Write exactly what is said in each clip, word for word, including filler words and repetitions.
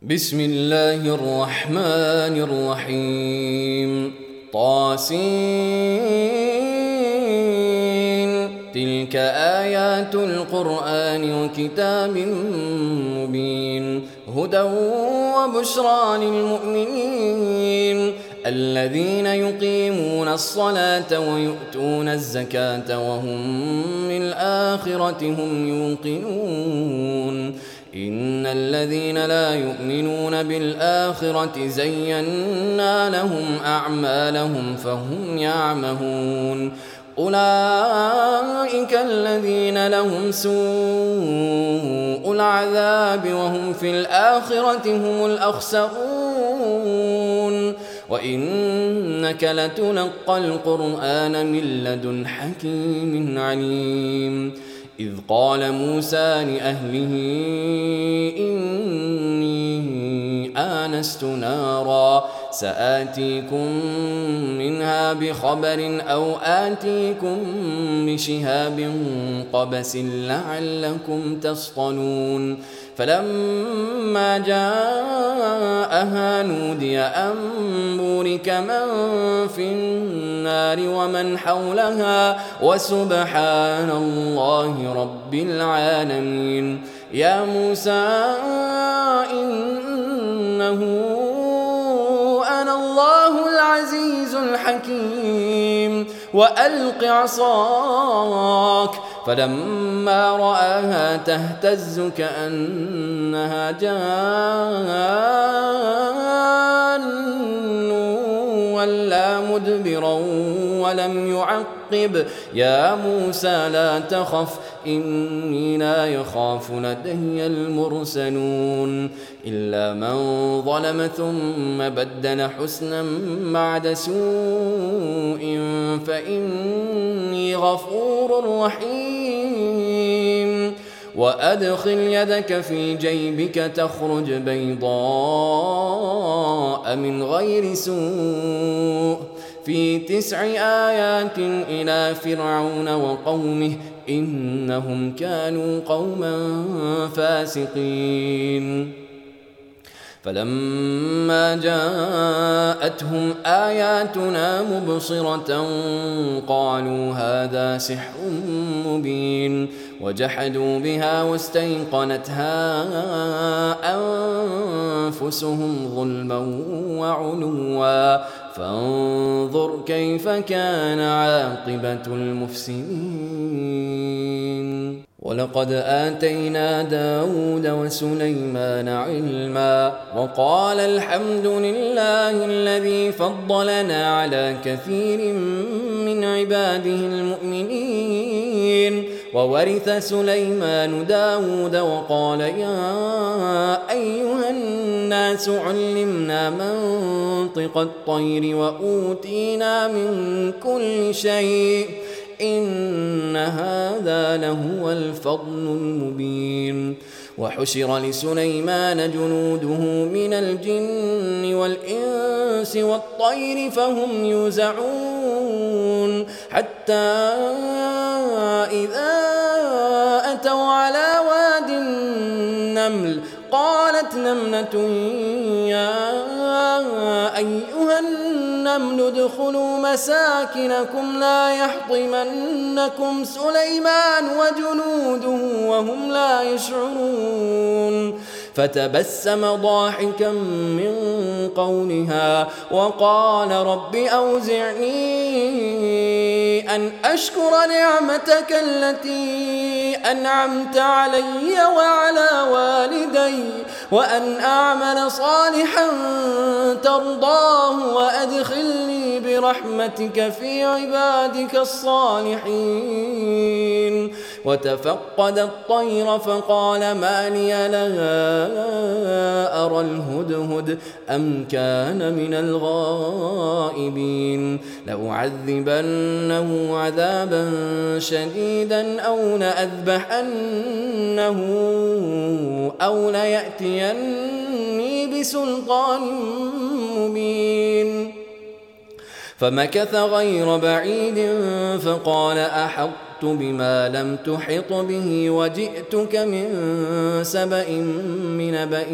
بسم الله الرحمن الرحيم طاسين تلك آيات القرآن وكتاب مبين هدى وبشرى للمؤمنين الذين يقيمون الصلاة ويؤتون الزكاة وهم بالآخرة هم يوقنون إن الذين لا يؤمنون بالآخرة زينا لهم أعمالهم فهم يعمهون أولئك الذين لهم سوء العذاب وهم في الآخرة هم الأخسرون وإنك لتلقى القرآن من لدن حكيم عليم إذ قال موسى لأهله إني آنست نارا سآتيكم منها بخبر أو آتيكم بشهاب قبس لعلكم تصطلون فلما جاءها نودي أن بورك من في النار ومن حولها وسبحان الله رب العالمين يا موسى إنه أنا الله العزيز الحكيم وألق عصاك فلما رآها تهتز كأنها جان ولا مدبرا ولم يعقب يا موسى لا تخف إني لا يخاف لدي المرسلون إلا من ظلم ثم بدل حسنا بعد سوء فإني غفور رحيم وأدخل يدك في جيبك تخرج بيضاء من غير سوء في تسع آيات إلى فرعون وقومه إنهم كانوا قوما فاسقين فلما جاءتهم آياتنا مبصرة قالوا هذا سحر مبين وجحدوا بها واستيقنتها أنفسهم ظلما وعلوا فانظر كيف كان عاقبة المفسدين ولقد آتينا داود وسليمان علما وقال الحمد لله الذي فضلنا على كثير من عباده المؤمنين وورث سليمان داود وقال يا أيها الناس علمنا منطق الطير وأوتينا من كل شيء إن هذا لهو الفضل المبين وحشر لسليمان جنوده من الجن والإنس والطير فهم يوزعون حتى إذا أتوا على واد النمل قالت نملة يا أيها النمل ادخلوا مساكنكم لا يحطمنكم سليمان وجنوده وهم لا يشعرون فتبسم ضاحكا من قولها وقال رب أوزعني أن أشكر نعمتك التي أنعمت علي وعلى والدي وأن أعمل صالحا ترضاه وأدخلني برحمتك في عبادك الصالحين وتفقد الطير فقال ما لي لا أرى الهدهد أم كان من الغائبين لأعذبنه عذابا شديدا أو لأذبحنه أو ليأتيني بسلطان مبين فمكث غير بعيد فقال أحطت بما لم تحط به وجئتك من سبأ بنبأ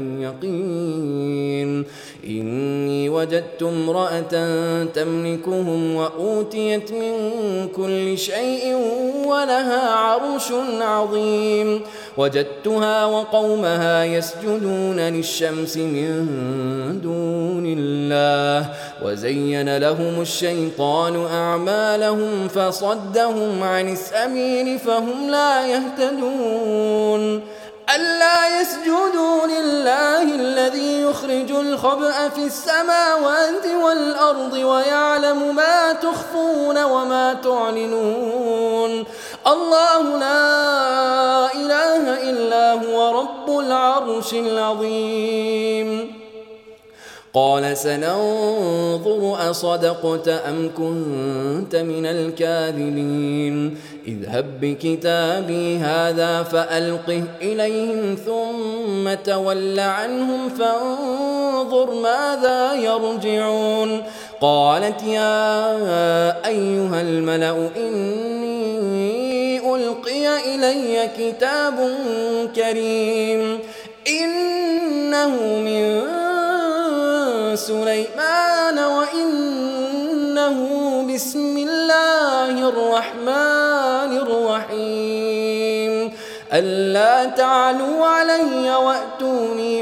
يقين إني وجدت امرأة تملكهم وأوتيت من كل شيء ولها عرش عظيم وجدتها وقومها يسجدون للشمس من دون الله وزين لهم الشيطان أعمالهم فصدهم عن السبيل فهم لا يهتدون ألا يسجدوا لله الذي يخرج الخبأ في السماوات والأرض ويعلم ما تخفون وما تعلنون الله لا إله إلا هو رب العرش العظيم قال سننظر أصدقت أم كنت من الكاذبين اذهب بكتابي هذا فألقه إليهم ثم تول عنهم فانظر ماذا يرجعون قالت يا أيها الملأ إني ألقي إلي كتاب كريم إنه من سليمان وإنه بسم الله الرحمن الرحيم ألا تعلوا علي وأتوني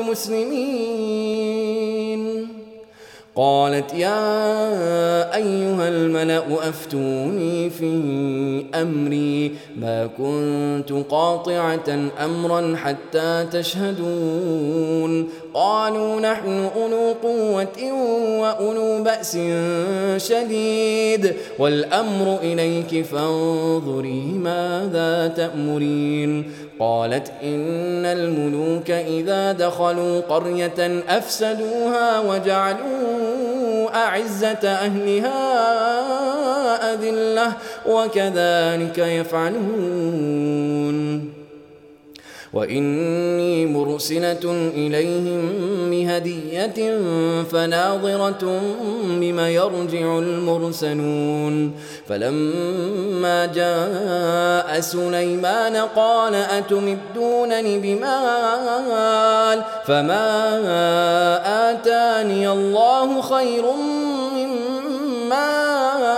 مسلمين قالت يا أيها الملأ أفتوني في أمري ما كنت قاطعة أمرا حتى تشهدون قالوا نحن أولو قوة وأولو بأس شديد والأمر إليك فانظري ماذا تأمرين قالت إن الملوك إذا دخلوا قرية أفسدوها وجعلوا أعزة أهلها أذلة وكذلك يفعلون وإني مرسلة إليهم بهدية فناظرة بما يرجع المرسلون فلما جاء سليمان قال أتمدونني بمال فما آتاني الله خير مما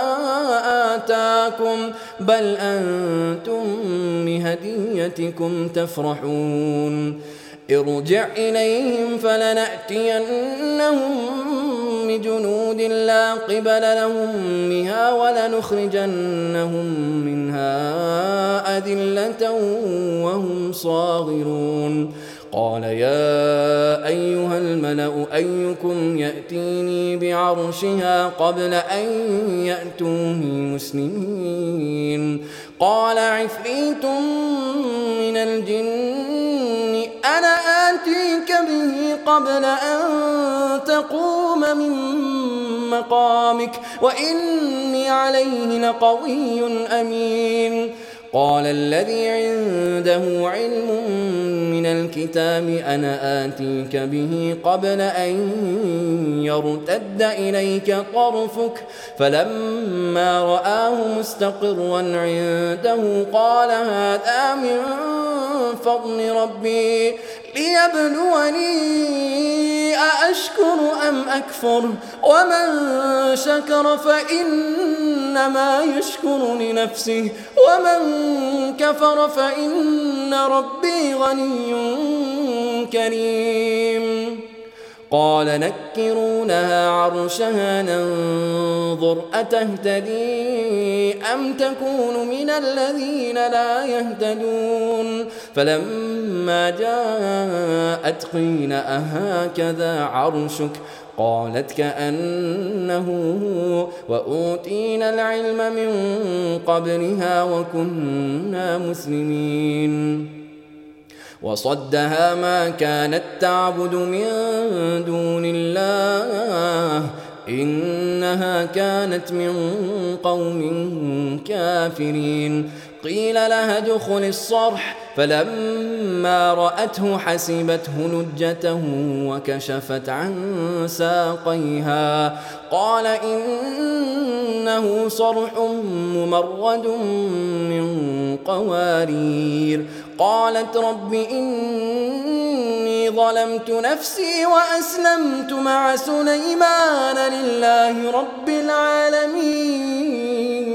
آتاكم بل أنتم بهديتكم تفرحون ارجع إليهم فلنأتينهم بجنود لا قبل لهم بها ولنخرجنهم منها أذلة وهم صاغرون قال يا أيها الملأ أيكم يأتيني بعرشها قبل أن يأتوني مسلمين قال عفريت من الجن أنا آتيك به قبل أن تقوم من مقامك وإني عليه لقوي أمين قال الذي عنده علم من الكتاب أنا آتيك به قبل أن يرتد إليك طرفك فلما رآه مستقرا عنده قال هذا من فضل ربي ليبلوني أأشكر أم أكفر ومن شكر فإنما يشكر لنفسه ومن كفر فإن ربي غني كريم قال نكرونها عرشها ننظر أتهتدي أم تكون من الذين لا يهتدون فلما جاءت قيل أهكذا عرشك قالت كأنه هو وأوتينا العلم من قبلها وكنا مسلمين وصدها ما كانت تعبد من دون الله إنها كانت من قوم كافرين قيل لها ادخل الصرح فلما رأته حسبته لجة وكشفت عن ساقيها قال إنه صرح ممرد من قوارير قالت رب إني ظلمت نفسي وأسلمت مع سليمان لله رب العالمين.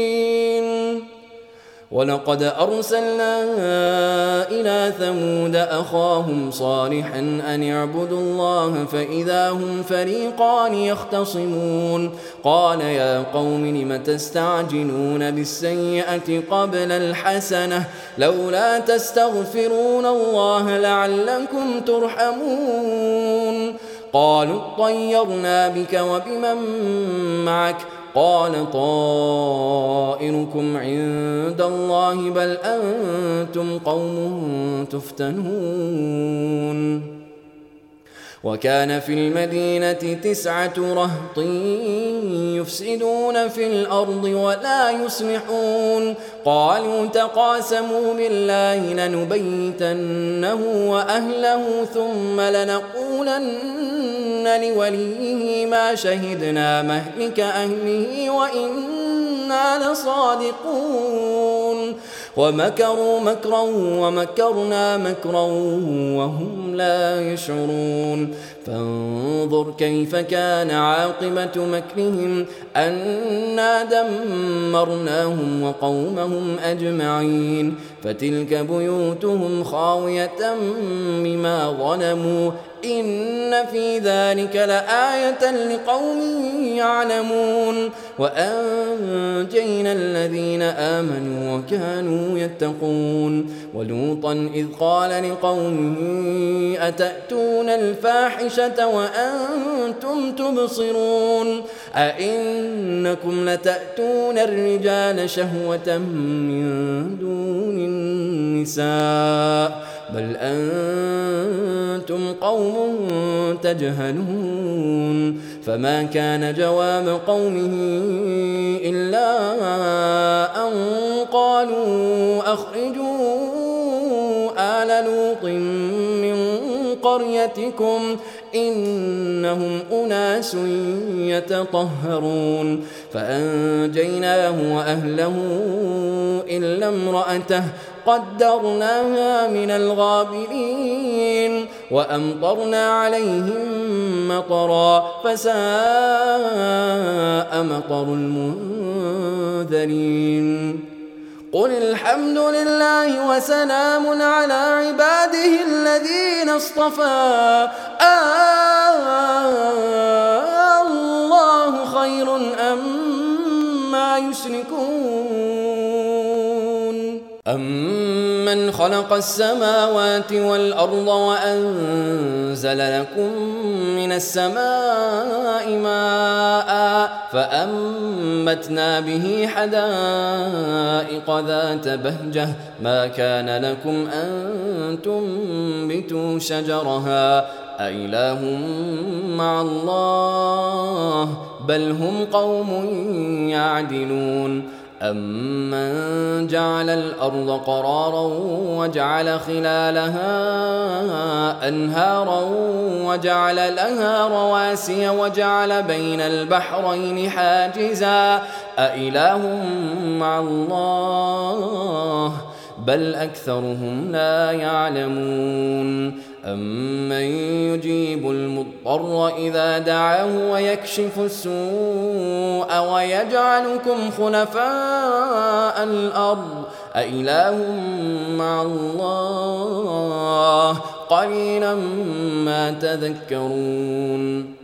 ولقد أرسلنا إلى ثمود أخاهم صالحا أن اعبدوا الله فإذا هم فريقان يختصمون قال يا قوم لم تستعجلون بالسيئة قبل الحسنة لولا تستغفرون الله لعلكم ترحمون قالوا اطيرنا بك وبمن معك قال طائركم عند الله بل أنتم قوم تفتنون. وكان في المدينة تسعة رهط يفسدون في الأرض ولا يصلحون قالوا تقاسموا بالله لنبيتنه وأهله ثم لنقولن لوليه ما شهدنا مهلك أهله وإنا لصادقون ومكروا مكرا ومكرنا مكرا وهم لا يشعرون فانظر كيف كان عاقبة مكرهم أنا دمرناهم وقومهم أجمعين فتلك بيوتهم خاوية بما ظلموا إن في ذلك لآية لقوم يعلمون وأنجينا الذين آمنوا وكانوا يتقون ولوطا إذ قال لقومه أتأتون الفاحشة وأنتم تبصرون أئنكم لتأتون الرجال شهوة من دون النساء بل أنتم قوم تجهلون فما كان جواب قومه إلا أن قالوا أخرجوا آل لوط من قريتكم إنهم أناس يتطهرون فأنجيناه وأهله إلا امرأته قدرناها من الغابرين وأمطرنا عليهم مطرا فساء مطر المنذرين قل الحمد لله وسلام على عباده الذين اصطفى الله خير أما يشركون أمن خلق السماوات والأرض وأنزل لكم من السماء ماء فأنبتنا به حدائق ذات بهجة ما كان لكم أن تنبتوا شجرها أإله مع الله بل هم قوم يعدلون أمن جعل الأرض قرارا وجعل خلالها أنهارا وجعل لها رواسي وجعل بين البحرين حاجزا أإله مع الله بل أكثرهم لا يعلمون أمن يجيب المضطر إذا دعاه ويكشف السوء ويجعلكم خلفاء الأرض أإله مع الله قليلا ما تذكرون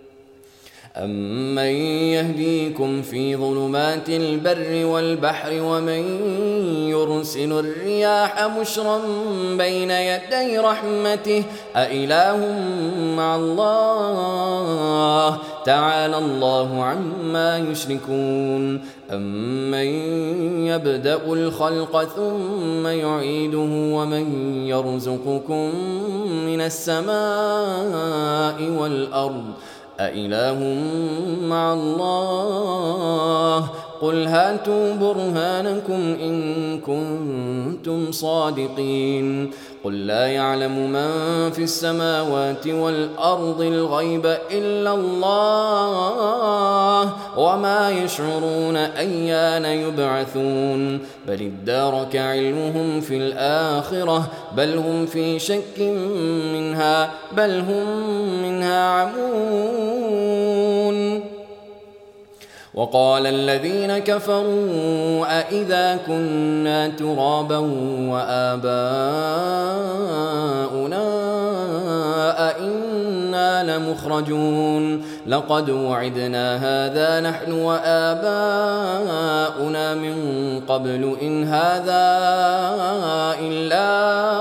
أمن يهديكم في ظلمات البر والبحر ومن يرسل الرياح بشرا بين يدي رحمته أإله مع الله تعالى الله عما يشركون أمن يبدأ الخلق ثم يعيده ومن يرزقكم من السماء والأرض أإله مع الله قل هاتوا برهانكم إن كنتم صادقين قل لا يعلم من في السماوات والأرض الغيب إلا الله وما يشعرون أيان يبعثون بل ادارك علمهم في الآخرة بل هم في شك منها بل هم منها عمون وقال الذين كفروا أئذا كنا ترابا وآباؤنا أئنا لمخرجون لقد وعدنا هذا نحن وآباؤنا من قبل إن هذا إلا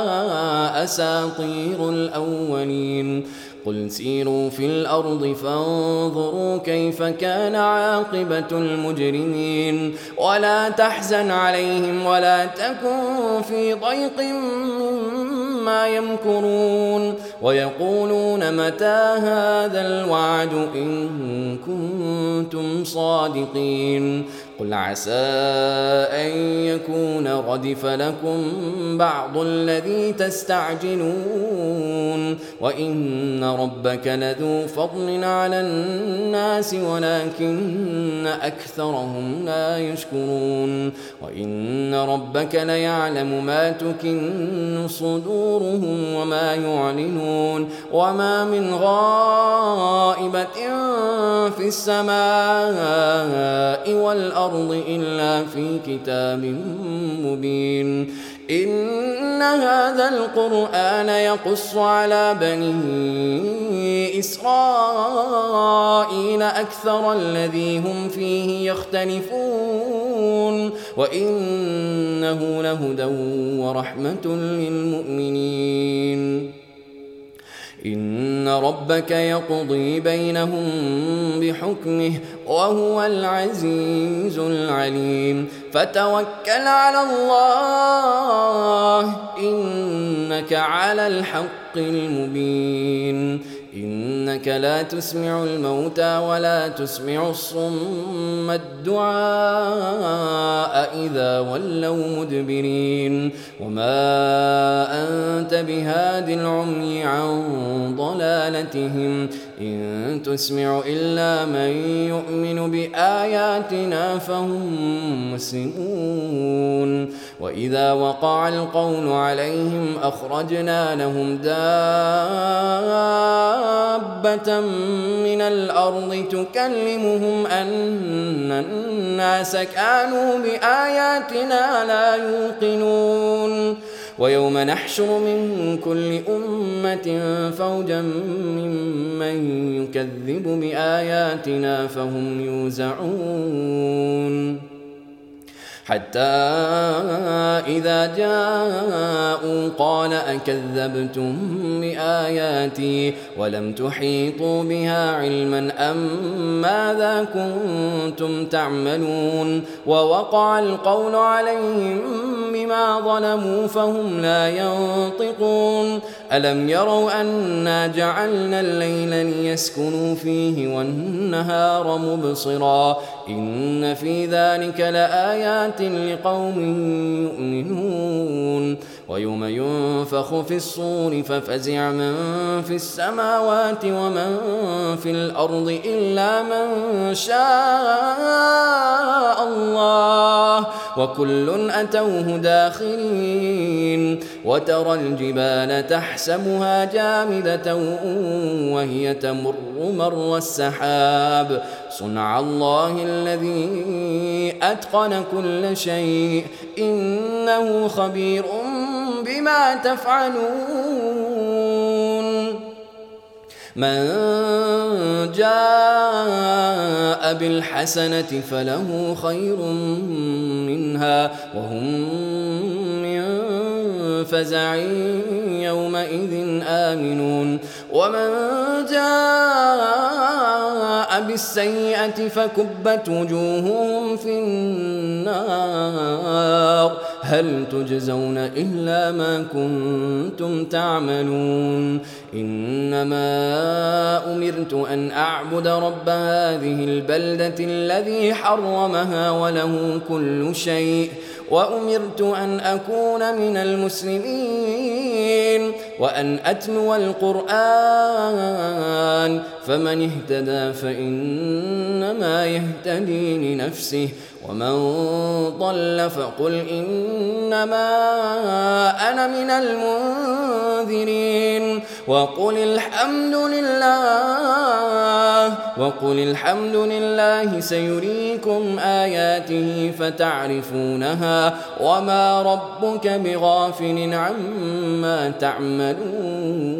أساطير الأولين قل سيروا في الأرض فانظروا كيف كان عاقبة المجرمين ولا تحزن عليهم ولا تكن في ضيق مما يمكرون ويقولون متى هذا الوعد إن كنتم صادقين قل عسى أن يكون ردف لكم بعض الذي تستعجلون وإن ربك لذو فضل على الناس ولكن أكثرهم لا يشكرون وإن ربك ليعلم ما تكن صدورهم وما يعلنون وما من غائبة في السماء والأرض إلا في كتاب مبين إن هذا القرآن يقص على بني إسرائيل أكثر الذي هم فيه يختلفون وإنه لهدى ورحمة للمؤمنين إن ربك يقضي بينهم بحكمه وهو العزيز العليم فتوكل على الله إنك على الحق المبين إنك لا تسمع الموتى ولا تسمع الصم الدعاء إذا ولوا مدبرين وما أنت بهاد العمي عن ضلالتهم إن تسمع إلا من يؤمن بآياتنا فهم مسلمون وإذا وقع القول عليهم أخرجنا لهم دابة من الأرض تكلمهم أن الناس كانوا بآياتنا لا يوقنون ويوم نحشر من كل أمة فوجا ممن يكذب بآياتنا فهم يوزعون حتى إذا جاءوا قال أكذبتم بآياتي ولم تحيطوا بها علما أم ماذا كنتم تعملون ووقع القول عليهم بما ظلموا فهم لا ينطقون ألم يروا أنا جعلنا الليل ليسكنوا فيه والنهار مبصرا إن في ذلك لآيات لقوم يؤمنون ويوم ينفخ في الصور ففزع من في السماوات ومن في الأرض إلا من شاء الله وكل أتوه داخرين وترى الجبال تحسبها جامدة وهي تمر مر السحاب صنع الله الذي أتقن كل شيء إنه خبير بما تفعلون من جاء بالحسنة فله خير منها وهم من فزع يومئذ آمنون ومن جاء بالسيئة فكبت وجوههم في النار هل تجزون إلا ما كنتم تعملون إنما أمرت أن أعبد رب هذه البلدة الذي حرمها وله كل شيء وأمرت أن أكون من المسلمين وأن أتلو القرآن فمن اهتدى فإنما يهتدي لنفسه ومن ضل فقل إنما أنا من المنذرين وقل الحمد لله وقل الحمد لله سيريكم آياته فتعرفونها وما ربك بغافل عما تعملون.